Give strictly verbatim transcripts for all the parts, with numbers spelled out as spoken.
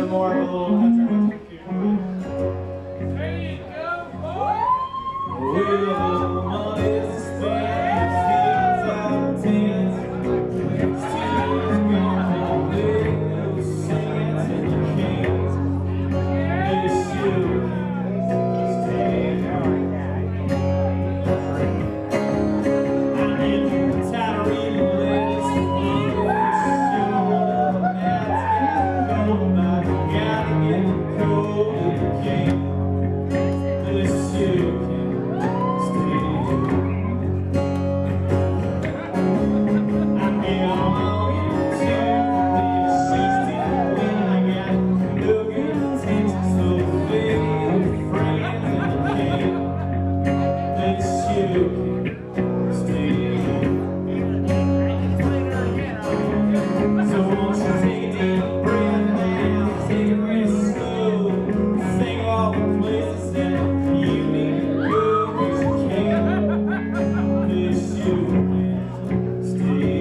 bit more of a little intro. There you go, boy! Well, money is a spend, feels out tense. Still gonna live, singing to the kings. This you stay. I'm getting tired of reading letters to English. You know what that's gonna go by. Gotta get cold again. This you can stay. I'm getting on into the sixteen when I got no good intentions, so big friends and king. This you can stay. So won't you take a deep breath now, take it real slow. Think of all the places that you need to go, 'cause you can't. This you can stay.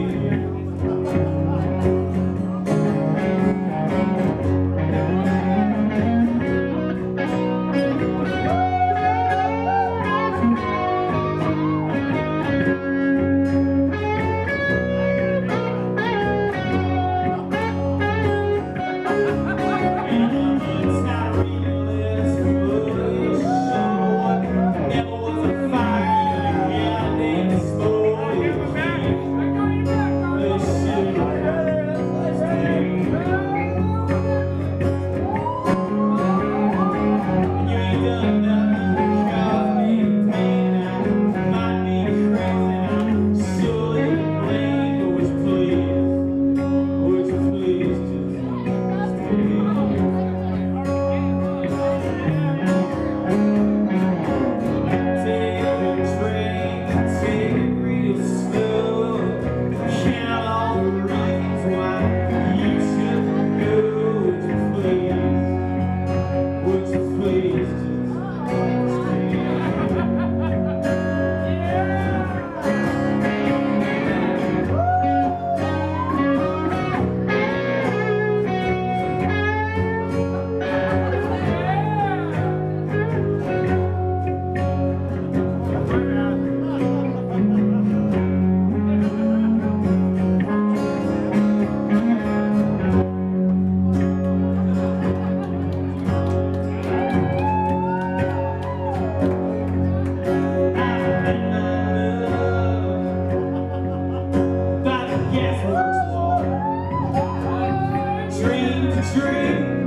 Dream to dream.